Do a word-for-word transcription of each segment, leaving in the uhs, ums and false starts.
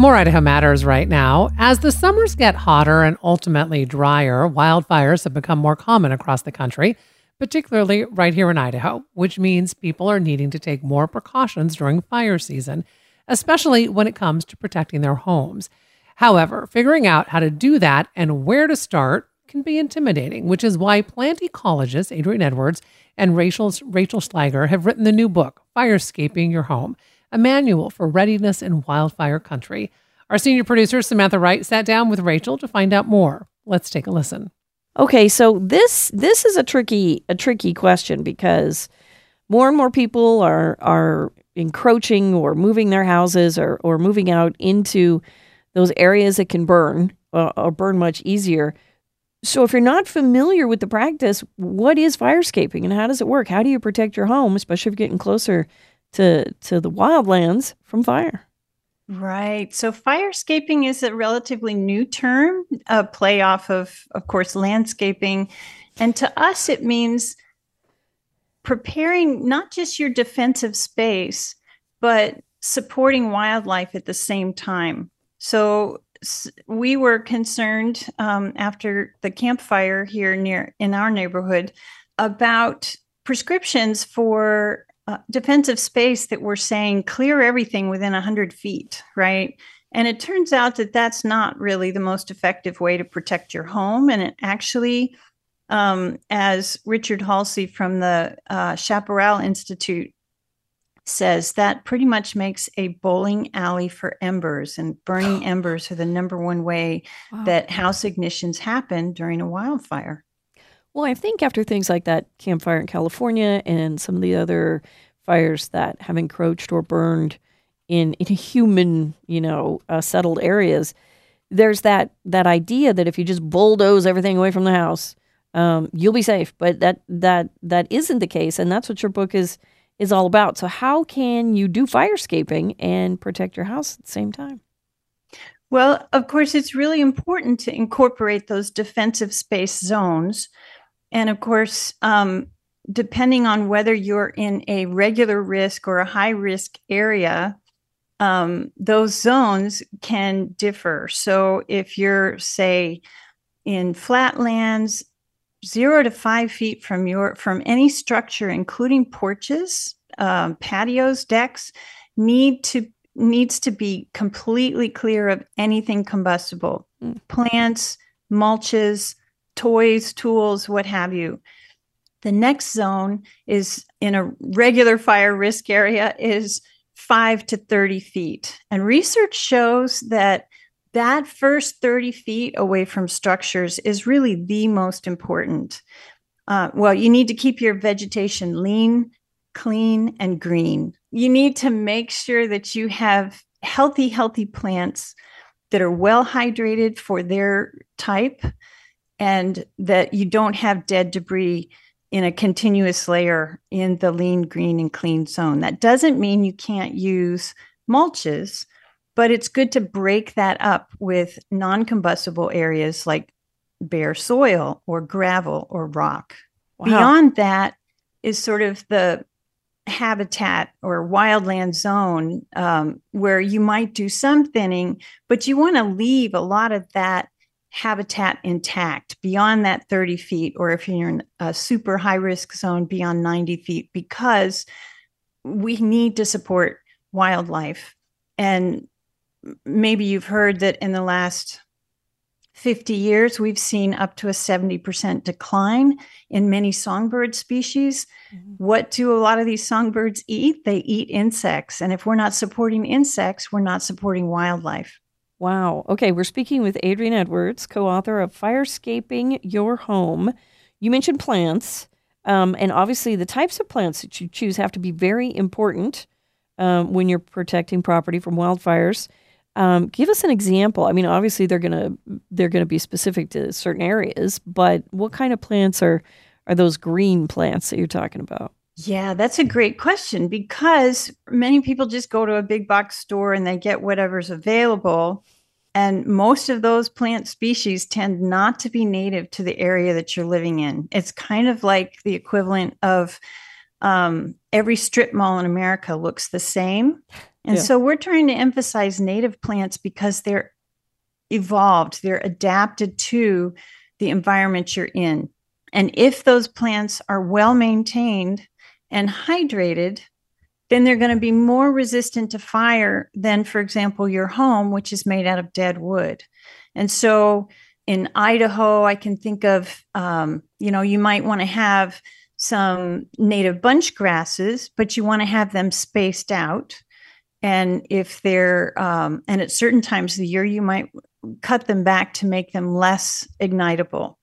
More Idaho Matters right now. As the summers get hotter and ultimately drier, wildfires have become more common across the country, particularly right here in Idaho, which means people are needing to take more precautions during fire season, especially when it comes to protecting their homes. However, figuring out how to do that and where to start can be intimidating, which is why plant ecologist Adrienne Edwards and Rachel, Rachel Schlager have written the new book, Firescaping Your Home, a manual for readiness in wildfire country. Our senior producer, Samantha Wright, sat down with Rachel to find out more. Let's take a listen. Okay, so this this is a tricky a tricky question because more and more people are are encroaching or moving their houses or or moving out into those areas that can burn uh, or burn much easier. So if you're not familiar with the practice, what is firescaping and how does it work? How do you protect your home, especially if you're getting closer to to the wildlands from fire? Right. So firescaping is a relatively new term, a play off of, of course, landscaping. And to us, it means preparing not just your defensive space, but supporting wildlife at the same time. So we were concerned um, after the campfire here near in our neighborhood about prescriptions for Uh, defensive space that we're saying clear everything within one hundred feet, right? And it turns out that that's not really the most effective way to protect your home. And it actually, um, as Richard Halsey from the uh, Chaparral Institute says, that pretty much makes a bowling alley for embers. And burning embers are the number one way wow. that house ignitions happen during a wildfire. Well, I think after things like that campfire in California and some of the other fires that have encroached or burned in, in human, you know, uh, settled areas, there's that that idea that if you just bulldoze everything away from the house, um, you'll be safe. But that that that isn't the case, and that's what your book is is all about. So how can you do firescaping and protect your house at the same time? Well, of course, it's really important to incorporate those defensive space zones. And of course, um, depending on whether you're in a regular risk or a high risk area, um, those zones can differ. So if you're, say, in flatlands, zero to five feet from your from any structure, including porches, um, patios, decks, need to needs to be completely clear of anything combustible, mm. plants, mulches, toys, tools, what have you. The next zone is in a regular fire risk area is five to thirty feet. And research shows that that first thirty feet away from structures is really the most important. Uh, well, you need to keep your vegetation lean, clean, and green. You need to make sure that you have healthy, healthy plants that are well hydrated for their type, and that you don't have dead debris in a continuous layer in the lean, green, and clean zone. That doesn't mean you can't use mulches, but it's good to break that up with non-combustible areas like bare soil or gravel or rock. Wow. Beyond that is sort of the habitat or wildland zone um, where you might do some thinning, but you want to leave a lot of that habitat intact beyond that thirty feet, or if you're in a super high risk zone beyond ninety feet, because we need to support wildlife. And maybe you've heard that in the last fifty years, we've seen up to a seventy percent decline in many songbird species. Mm-hmm. What do a lot of these songbirds eat? They eat insects. And if we're not supporting insects, we're not supporting wildlife. Wow. Okay, we're speaking with Adrienne Edwards, co-author of Firescaping Your Home. You mentioned plants, um, and obviously the types of plants that you choose have to be very important um, when you're protecting property from wildfires. Um, give us an example. I mean, obviously they're gonna they're gonna be specific to certain areas, but what kind of plants are are those green plants that you're talking about? Yeah, that's a great question, because many people just go to a big box store and they get whatever's available. And most of those plant species tend not to be native to the area that you're living in. It's kind of like the equivalent of um, every strip mall in America looks the same. And Yeah. so we're trying to emphasize native plants because they're evolved, they're adapted to the environment you're in. And if those plants are well maintained and hydrated, then they're going to be more resistant to fire than, for example, your home, which is made out of dead wood. And so in Idaho, I can think of, um, you know, you might want to have some native bunch grasses, but you want to have them spaced out. And if they're, um, and at certain times of the year, you might cut them back to make them less ignitable.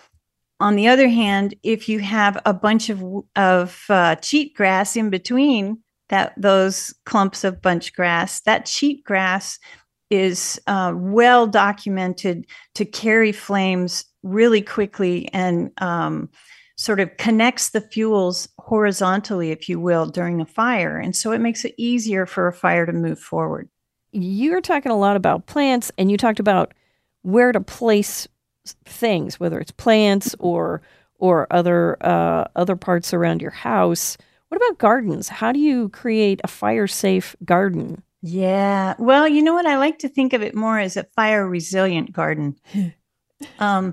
On the other hand, if you have a bunch of, of uh, cheatgrass in between that those clumps of bunch grass, that cheatgrass is uh, well documented to carry flames really quickly and um, sort of connects the fuels horizontally, if you will, during a fire. And so it makes it easier for a fire to move forward. You're talking a lot about plants, and you talked about where to place things, whether it's plants or or other uh, other parts around your house. What about gardens? How do you create a fire-safe garden? Yeah. Well, you know what? I like to think of it more as a fire resilient garden. um,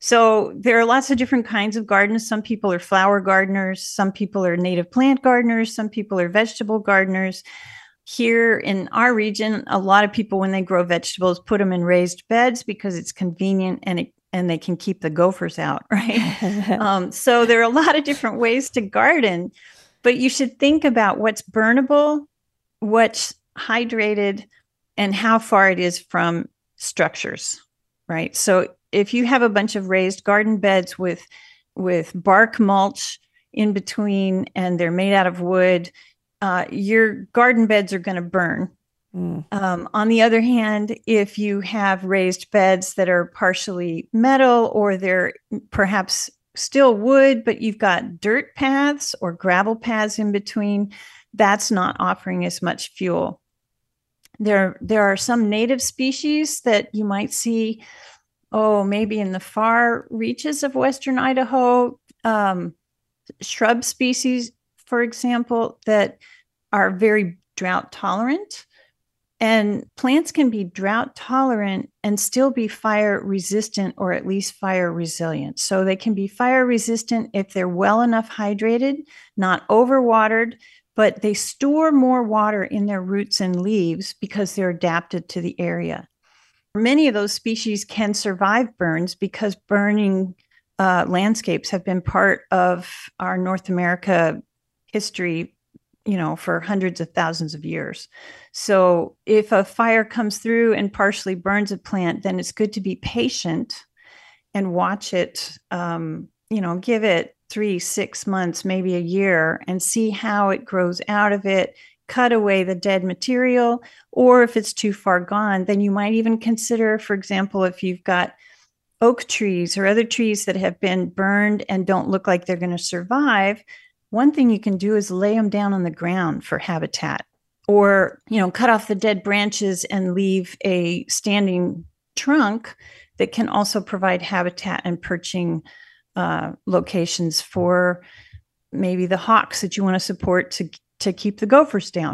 so there are lots of different kinds of gardens. Some people are flower gardeners. Some people are native plant gardeners. Some people are vegetable gardeners. Here in our region, a lot of people, when they grow vegetables, put them in raised beds because it's convenient and it, and they can keep the gophers out, right? um, so there are a lot of different ways to garden, but you should think about what's burnable, what's hydrated, and how far it is from structures, right? So if you have a bunch of raised garden beds with with bark mulch in between and they're made out of wood, uh, your garden beds are going to burn. Mm. Um, on the other hand, if you have raised beds that are partially metal or they're perhaps still wood, but you've got dirt paths or gravel paths in between, that's not offering as much fuel. There, there are some native species that you might see, oh, maybe in the far reaches of Western Idaho, um, shrub species, for example, that are very drought tolerant. And plants can be drought tolerant and still be fire resistant or at least fire resilient. So they can be fire resistant if they're well enough hydrated, not overwatered, but they store more water in their roots and leaves because they're adapted to the area. Many of those species can survive burns because burning uh, landscapes have been part of our North America history, you know, for hundreds of thousands of years. So if a fire comes through and partially burns a plant, then it's good to be patient and watch it, um, you know, give it three, six months, maybe a year, and see how it grows out of it, cut away the dead material, or if it's too far gone, then you might even consider, for example, if you've got oak trees or other trees that have been burned and don't look like they're going to survive, one thing you can do is lay them down on the ground for habitat, or, you know, cut off the dead branches and leave a standing trunk that can also provide habitat and perching uh, locations for maybe the hawks that you want to support to, to keep the gophers down.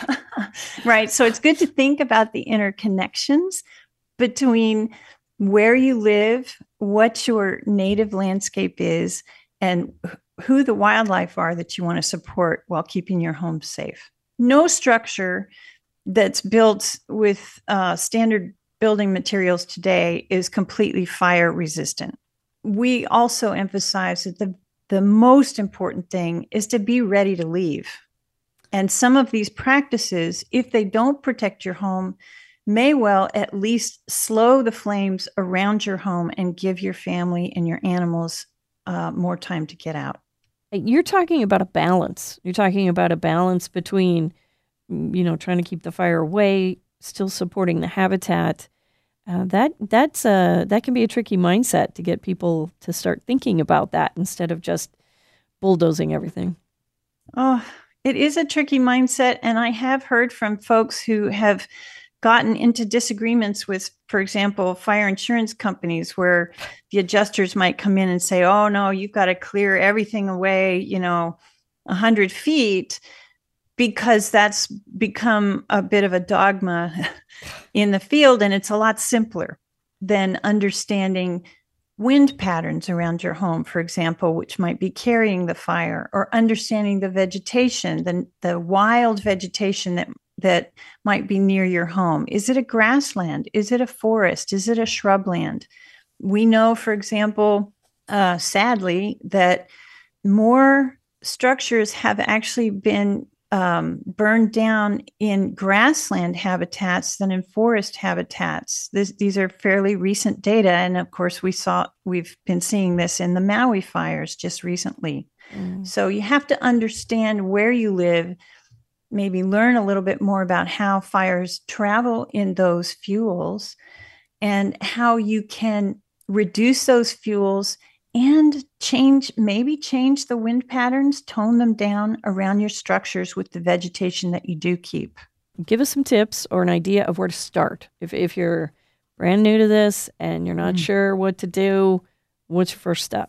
Right. So it's good to think about the interconnections between where you live, what your native landscape is, and who the wildlife are that you want to support while keeping your home safe. No structure that's built with uh, standard building materials today is completely fire resistant. We also emphasize that the, the most important thing is to be ready to leave. And some of these practices, if they don't protect your home, may well at least slow the flames around your home and give your family and your animals uh, more time to get out. You're talking about a balance. You're talking about a balance between, you know, trying to keep the fire away, still supporting the habitat. Uh, that that's a that can be a tricky mindset to get people to start thinking about that instead of just bulldozing everything. Oh, it is a tricky mindset, and I have heard from folks who have gotten into disagreements with, for example, fire insurance companies, where the adjusters might come in and say, oh, no, you've got to clear everything away, you know, one hundred feet, because that's become a bit of a dogma in the field. And it's a lot simpler than understanding wind patterns around your home, for example, which might be carrying the fire, or understanding the vegetation, the, the wild vegetation that, that might be near your home. Is it a grassland? Is it a forest? Is it a shrubland? We know, for example, uh, sadly, that more structures have actually been um, burned down in grassland habitats than in forest habitats. This, these are fairly recent data. And of course, we saw, we've been seeing this in the Maui fires just recently. Mm. So you have to understand where you live, maybe learn a little bit more about how fires travel in those fuels and how you can reduce those fuels and change, maybe change the wind patterns, tone them down around your structures with the vegetation that you do keep. Give us some tips or an idea of where to start. If if you're brand new to this and you're not mm. sure what to do, what's your first step?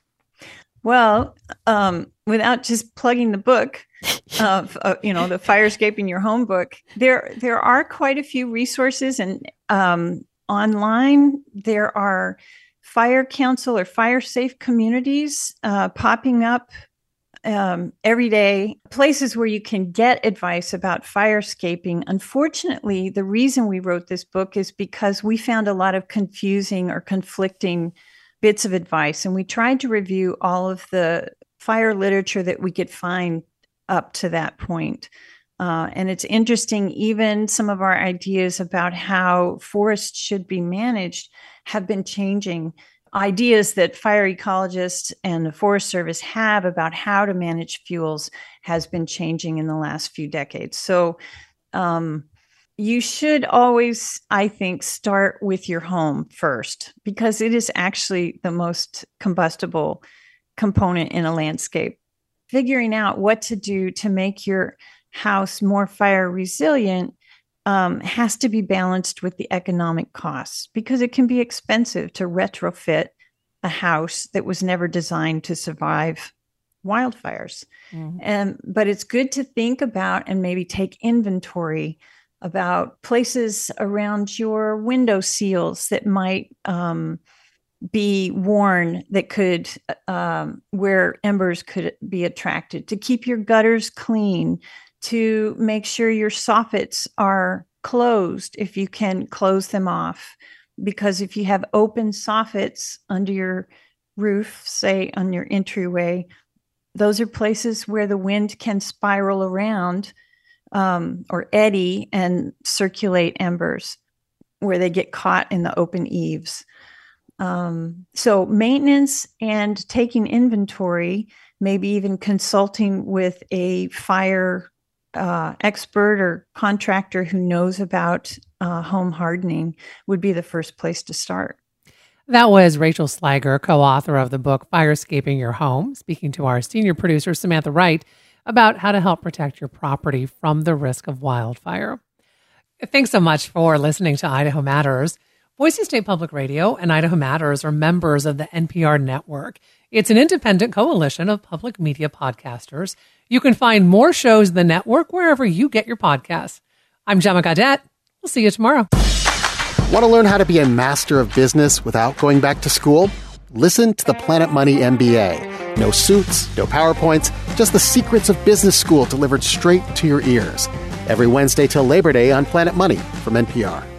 Well, um, without just plugging the book of, uh, you know, the Firescaping Your Home book, there there are quite a few resources, and um, online there are fire council or fire safe communities uh, popping up um, every day, places where you can get advice about firescaping. Unfortunately, the reason we wrote this book is because we found a lot of confusing or conflicting bits of advice, and we tried to review all of the fire literature that we could find up to that point. Uh, and it's interesting, even some of our ideas about how forests should be managed have been changing. Ideas that fire ecologists and the Forest Service have about how to manage fuels has been changing in the last few decades. So um, you should always, I think, start with your home first, because it is actually the most combustible component in a landscape. Figuring out what to do to make your house more fire resilient um, has to be balanced with the economic costs, because it can be expensive to retrofit a house that was never designed to survive wildfires. Mm-hmm. And, but it's good to think about and maybe take inventory about places around your window seals that might um, be worn, that could, um, where embers could be attracted, to keep your gutters clean, to make sure your soffits are closed if you can close them off. Because if you have open soffits under your roof, say on your entryway, those are places where the wind can spiral around um, or eddy and circulate embers, where they get caught in the open eaves. Um, so maintenance and taking inventory, maybe even consulting with a fire uh, expert or contractor who knows about uh, home hardening, would be the first place to start. That was Rachel Slager, co-author of the book Firescaping Your Home, speaking to our senior producer, Samantha Wright, about how to help protect your property from the risk of wildfire. Thanks so much for listening to Idaho Matters. Boise State Public Radio and Idaho Matters are members of the N P R network. It's an independent coalition of public media podcasters. You can find more shows in the network wherever you get your podcasts. I'm Gemma Gaudette. We'll see you tomorrow. Want to learn how to be a master of business without going back to school? Listen to the Planet Money M B A. No suits, no PowerPoints, just the secrets of business school delivered straight to your ears. Every Wednesday till Labor Day on Planet Money from N P R.